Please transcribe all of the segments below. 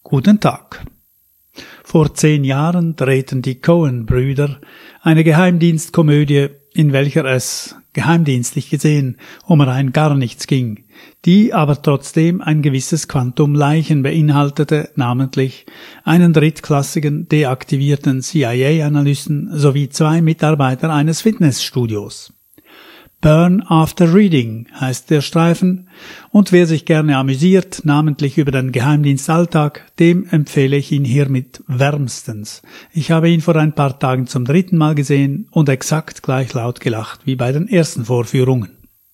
Guten Tag. Vor 10 Jahren drehten die Coen-Brüder eine Geheimdienstkomödie, in welcher es, geheimdienstlich gesehen, um rein gar nichts ging, die aber trotzdem ein gewisses Quantum Leichen beinhaltete, namentlich einen drittklassigen, deaktivierten CIA-Analysten sowie 2 Mitarbeiter eines Fitnessstudios. Burn After Reading heißt der Streifen, und wer sich gerne amüsiert, namentlich über den Geheimdienstalltag, dem empfehle ich ihn hiermit wärmstens. Ich habe ihn vor ein paar Tagen zum 3. Mal gesehen und exakt gleich laut gelacht wie bei den ersten Vorführungen.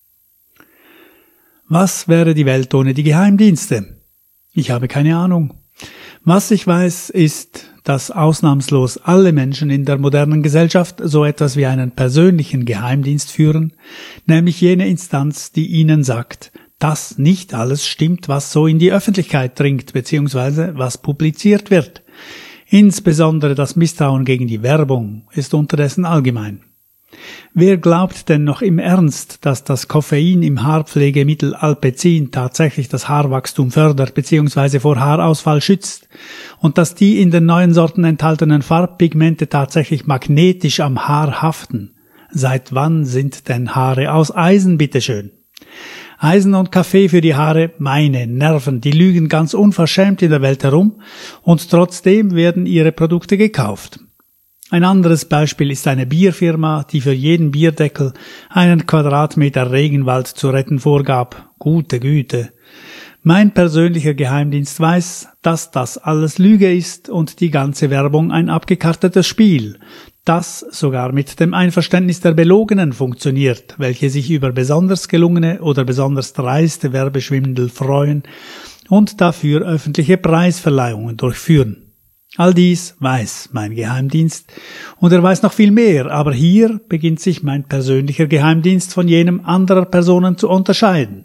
Was wäre die Welt ohne die Geheimdienste? Ich habe keine Ahnung. Was ich weiß, ist, dass ausnahmslos alle Menschen in der modernen Gesellschaft so etwas wie einen persönlichen Geheimdienst führen, nämlich jene Instanz, die ihnen sagt, dass nicht alles stimmt, was so in die Öffentlichkeit dringt bzw. was publiziert wird. Insbesondere das Misstrauen gegen die Werbung ist unterdessen allgemein. Wer glaubt denn noch im Ernst, dass das Koffein im Haarpflegemittel Alpecin tatsächlich das Haarwachstum fördert bzw. vor Haarausfall schützt und dass die in den neuen Sorten enthaltenen Farbpigmente tatsächlich magnetisch am Haar haften? Seit wann sind denn Haare aus Eisen, bitteschön? Eisen und Kaffee für die Haare, meine Nerven, die lügen ganz unverschämt in der Welt herum und trotzdem werden ihre Produkte gekauft. Ein anderes Beispiel ist eine Bierfirma, die für jeden Bierdeckel einen Quadratmeter Regenwald zu retten vorgab. Gute Güte. Mein persönlicher Geheimdienst weiß, dass das alles Lüge ist und die ganze Werbung ein abgekartetes Spiel, das sogar mit dem Einverständnis der Belogenen funktioniert, welche sich über besonders gelungene oder besonders dreiste Werbeschwindel freuen und dafür öffentliche Preisverleihungen durchführen. All dies weiß mein Geheimdienst und er weiß noch viel mehr, aber hier beginnt sich mein persönlicher Geheimdienst von jenem anderer Personen zu unterscheiden.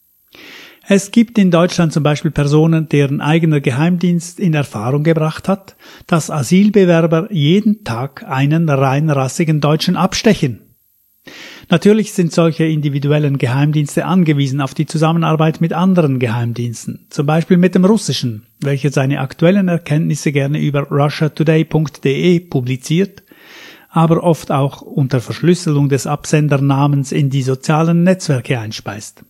Es gibt in Deutschland zum Beispiel Personen, deren eigener Geheimdienst in Erfahrung gebracht hat, dass Asylbewerber jeden Tag einen reinrassigen Deutschen abstechen. Natürlich sind solche individuellen Geheimdienste angewiesen auf die Zusammenarbeit mit anderen Geheimdiensten, zum Beispiel mit dem russischen, welcher seine aktuellen Erkenntnisse gerne über russiatoday.de publiziert, aber oft auch unter Verschlüsselung des Absendernamens in die sozialen Netzwerke einspeist.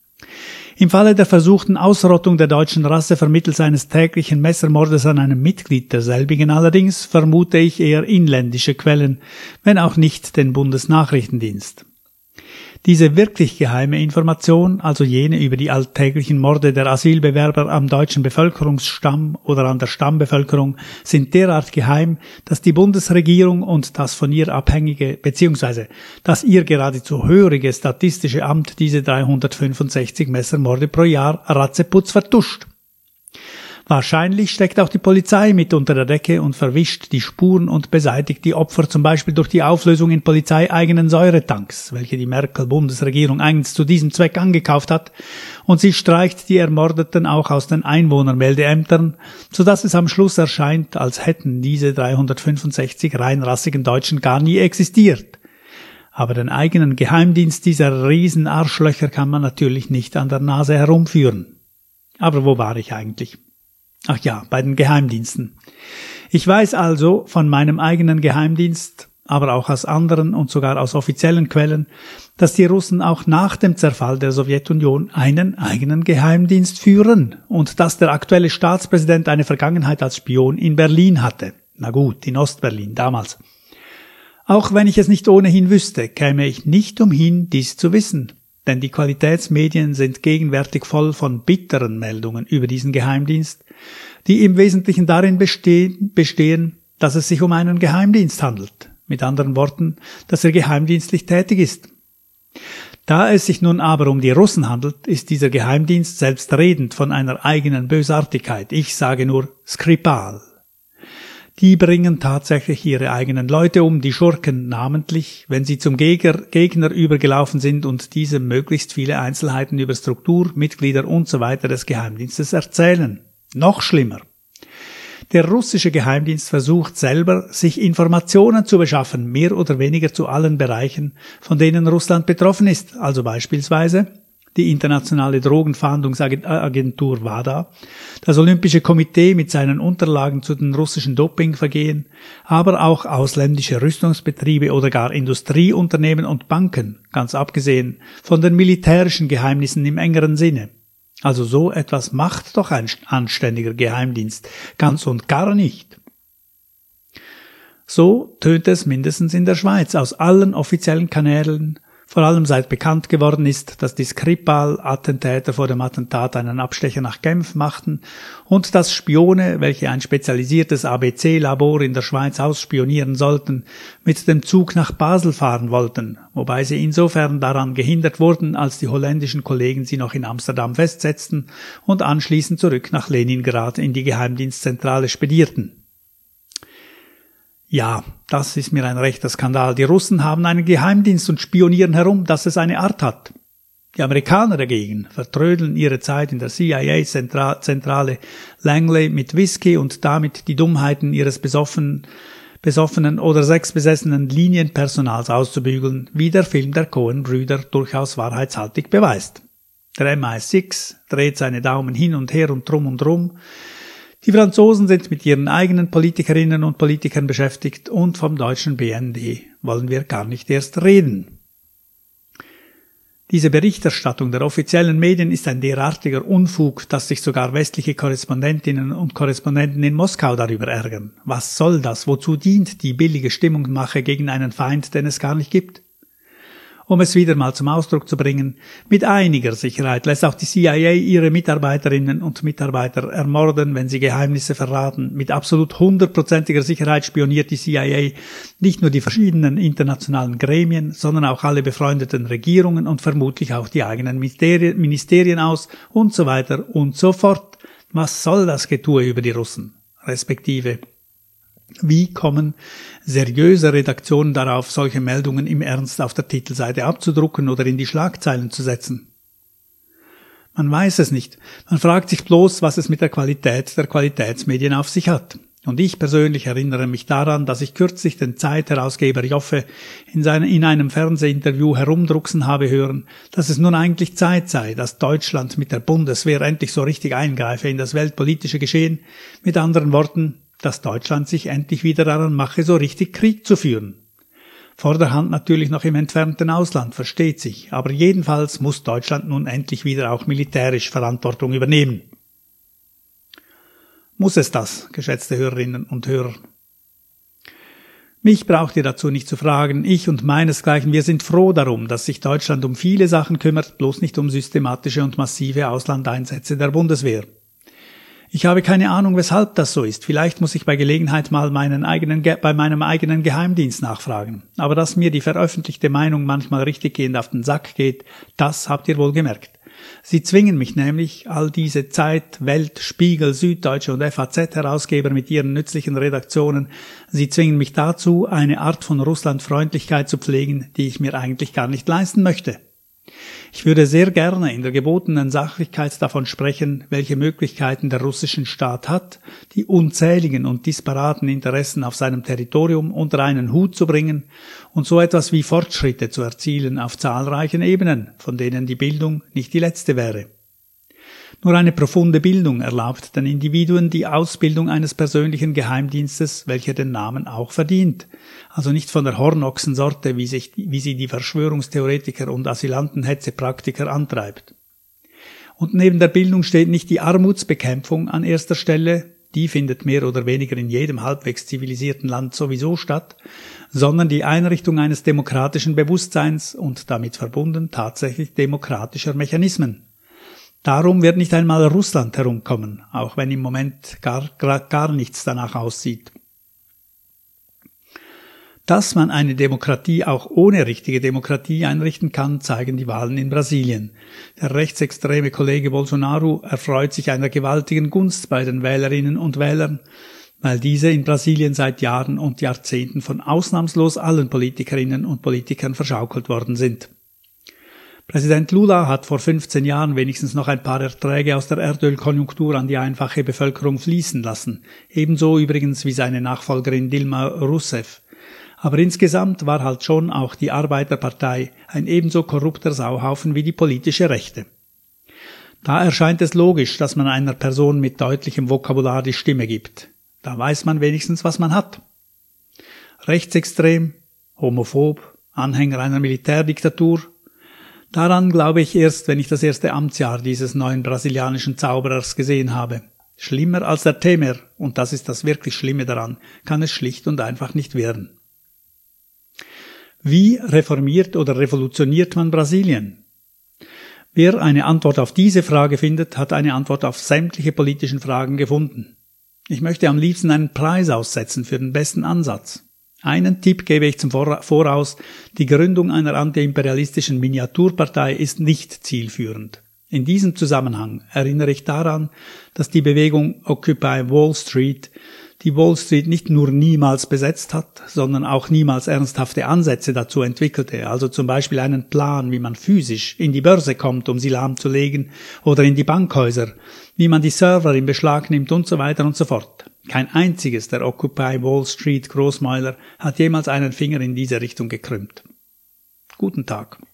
Im Falle der versuchten Ausrottung der deutschen Rasse vermittels eines täglichen Messermordes an einem Mitglied derselbigen allerdings vermute ich eher inländische Quellen, wenn auch nicht den Bundesnachrichtendienst. Diese wirklich geheime Information, also jene über die alltäglichen Morde der Asylbewerber am deutschen Bevölkerungsstamm oder an der Stammbevölkerung, sind derart geheim, dass die Bundesregierung und das von ihr abhängige bzw. das ihr geradezu hörige Statistische Amt diese 365 Messermorde pro Jahr ratzeputz vertuscht. Wahrscheinlich steckt auch die Polizei mit unter der Decke und verwischt die Spuren und beseitigt die Opfer zum Beispiel durch die Auflösung in polizeieigenen Säuretanks, welche die Merkel-Bundesregierung eigens zu diesem Zweck angekauft hat, und sie streicht die Ermordeten auch aus den Einwohnermeldeämtern, sodass es am Schluss erscheint, als hätten diese 365 reinrassigen Deutschen gar nie existiert. Aber den eigenen Geheimdienst dieser Riesenarschlöcher kann man natürlich nicht an der Nase herumführen. Aber wo war ich eigentlich? Ach ja, bei den Geheimdiensten. Ich weiß also von meinem eigenen Geheimdienst, aber auch aus anderen und sogar aus offiziellen Quellen, dass die Russen auch nach dem Zerfall der Sowjetunion einen eigenen Geheimdienst führen und dass der aktuelle Staatspräsident eine Vergangenheit als Spion in Berlin hatte. Na gut, in Ostberlin damals. Auch wenn ich es nicht ohnehin wüsste, käme ich nicht umhin, dies zu wissen. Denn die Qualitätsmedien sind gegenwärtig voll von bitteren Meldungen über diesen Geheimdienst, die im Wesentlichen darin bestehen, dass es sich um einen Geheimdienst handelt. Mit anderen Worten, dass er geheimdienstlich tätig ist. Da es sich nun aber um die Russen handelt, ist dieser Geheimdienst selbstredend von einer eigenen Bösartigkeit. Ich sage nur Skripal. Die bringen tatsächlich ihre eigenen Leute um, die Schurken namentlich, wenn sie zum Gegner übergelaufen sind und diesem möglichst viele Einzelheiten über Struktur, Mitglieder usw. des Geheimdienstes erzählen. Noch schlimmer. Der russische Geheimdienst versucht selber, sich Informationen zu beschaffen, mehr oder weniger zu allen Bereichen, von denen Russland betroffen ist, also beispielsweise die internationale Drogenfahndungsagentur WADA, das Olympische Komitee mit seinen Unterlagen zu den russischen Dopingvergehen, aber auch ausländische Rüstungsbetriebe oder gar Industrieunternehmen und Banken, ganz abgesehen von den militärischen Geheimnissen im engeren Sinne. Also so etwas macht doch ein anständiger Geheimdienst ganz und gar nicht. So tönt es mindestens in der Schweiz aus allen offiziellen Kanälen, vor allem seit bekannt geworden ist, dass die Skripal-Attentäter vor dem Attentat einen Abstecher nach Genf machten und dass Spione, welche ein spezialisiertes ABC-Labor in der Schweiz ausspionieren sollten, mit dem Zug nach Basel fahren wollten, wobei sie insofern daran gehindert wurden, als die holländischen Kollegen sie noch in Amsterdam festsetzten und anschließend zurück nach Leningrad in die Geheimdienstzentrale spedierten. Ja, das ist mir ein rechter Skandal. Die Russen haben einen Geheimdienst und spionieren herum, dass es eine Art hat. Die Amerikaner dagegen vertrödeln ihre Zeit in der CIA-Zentrale Langley mit Whisky und damit die Dummheiten ihres besoffenen oder sexbesessenen Linienpersonals auszubügeln, wie der Film der Coen-Brüder durchaus wahrheitshaltig beweist. Der MI6 dreht seine Daumen hin und her und drum. Die Franzosen sind mit ihren eigenen Politikerinnen und Politikern beschäftigt und vom deutschen BND wollen wir gar nicht erst reden. Diese Berichterstattung der offiziellen Medien ist ein derartiger Unfug, dass sich sogar westliche Korrespondentinnen und Korrespondenten in Moskau darüber ärgern. Was soll das? Wozu dient die billige Stimmungsmache gegen einen Feind, den es gar nicht gibt? Um es wieder mal zum Ausdruck zu bringen, mit einiger Sicherheit lässt auch die CIA ihre Mitarbeiterinnen und Mitarbeiter ermorden, wenn sie Geheimnisse verraten. Mit absolut 100%iger Sicherheit spioniert die CIA nicht nur die verschiedenen internationalen Gremien, sondern auch alle befreundeten Regierungen und vermutlich auch die eigenen Ministerien aus und so weiter und so fort. Was soll das Getue über die Russen? Respektive, wie kommen seriöse Redaktionen darauf, solche Meldungen im Ernst auf der Titelseite abzudrucken oder in die Schlagzeilen zu setzen? Man weiß es nicht. Man fragt sich bloß, was es mit der Qualität der Qualitätsmedien auf sich hat. Und ich persönlich erinnere mich daran, dass ich kürzlich den Zeit-Herausgeber Joffe in einem Fernsehinterview herumdrucksen habe hören, dass es nun eigentlich Zeit sei, dass Deutschland mit der Bundeswehr endlich so richtig eingreife in das weltpolitische Geschehen. Mit anderen Worten, dass Deutschland sich endlich wieder daran mache, so richtig Krieg zu führen. Vorderhand natürlich noch im entfernten Ausland, versteht sich, aber jedenfalls muss Deutschland nun endlich wieder auch militärisch Verantwortung übernehmen. Muss es das, geschätzte Hörerinnen und Hörer? Mich braucht ihr dazu nicht zu fragen, ich und meinesgleichen, wir sind froh darum, dass sich Deutschland um viele Sachen kümmert, bloß nicht um systematische und massive Auslandeinsätze der Bundeswehr. Ich habe keine Ahnung, weshalb das so ist. Vielleicht muss ich bei Gelegenheit mal bei meinem eigenen Geheimdienst nachfragen. Aber dass mir die veröffentlichte Meinung manchmal richtiggehend auf den Sack geht, das habt ihr wohl gemerkt. Sie zwingen mich nämlich, all diese Zeit, Welt, Spiegel, Süddeutsche und FAZ-Herausgeber mit ihren nützlichen Redaktionen, sie zwingen mich dazu, eine Art von Russlandfreundlichkeit zu pflegen, die ich mir eigentlich gar nicht leisten möchte. Ich würde sehr gerne in der gebotenen Sachlichkeit davon sprechen, welche Möglichkeiten der russische Staat hat, die unzähligen und disparaten Interessen auf seinem Territorium unter einen Hut zu bringen und so etwas wie Fortschritte zu erzielen auf zahlreichen Ebenen, von denen die Bildung nicht die letzte wäre. Nur eine profunde Bildung erlaubt den Individuen die Ausbildung eines persönlichen Geheimdienstes, welcher den Namen auch verdient. Also nicht von der Hornochsensorte, wie sie die Verschwörungstheoretiker und Asylantenhetzepraktiker antreibt. Und neben der Bildung steht nicht die Armutsbekämpfung an erster Stelle, die findet mehr oder weniger in jedem halbwegs zivilisierten Land sowieso statt, sondern die Einrichtung eines demokratischen Bewusstseins und damit verbunden tatsächlich demokratischer Mechanismen. Darum wird nicht einmal Russland herumkommen, auch wenn im Moment gar nichts danach aussieht. Dass man eine Demokratie auch ohne richtige Demokratie einrichten kann, zeigen die Wahlen in Brasilien. Der rechtsextreme Kollege Bolsonaro erfreut sich einer gewaltigen Gunst bei den Wählerinnen und Wählern, weil diese in Brasilien seit Jahren und Jahrzehnten von ausnahmslos allen Politikerinnen und Politikern verschaukelt worden sind. Präsident Lula hat vor 15 Jahren wenigstens noch ein paar Erträge aus der Erdölkonjunktur an die einfache Bevölkerung fließen lassen, ebenso übrigens wie seine Nachfolgerin Dilma Rousseff. Aber insgesamt war halt schon auch die Arbeiterpartei ein ebenso korrupter Sauhaufen wie die politische Rechte. Da erscheint es logisch, dass man einer Person mit deutlichem Vokabular die Stimme gibt. Da weiß man wenigstens, was man hat. Rechtsextrem, homophob, Anhänger einer Militärdiktatur. Daran glaube ich erst, wenn ich das erste Amtsjahr dieses neuen brasilianischen Zauberers gesehen habe. Schlimmer als der Temer, und das ist das wirklich Schlimme daran, kann es schlicht und einfach nicht werden. Wie reformiert oder revolutioniert man Brasilien? Wer eine Antwort auf diese Frage findet, hat eine Antwort auf sämtliche politischen Fragen gefunden. Ich möchte am liebsten einen Preis aussetzen für den besten Ansatz. Einen Tipp gebe ich zum Voraus: Die Gründung einer antiimperialistischen Miniaturpartei ist nicht zielführend. In diesem Zusammenhang erinnere ich daran, dass die Bewegung Occupy Wall Street die Wall Street nicht nur niemals besetzt hat, sondern auch niemals ernsthafte Ansätze dazu entwickelte, also zum Beispiel einen Plan, wie man physisch in die Börse kommt, um sie lahmzulegen, oder in die Bankhäuser, wie man die Server in Beschlag nimmt und so weiter und so fort. Kein einziges der Occupy Wall Street Großmäuler hat jemals einen Finger in diese Richtung gekrümmt. Guten Tag.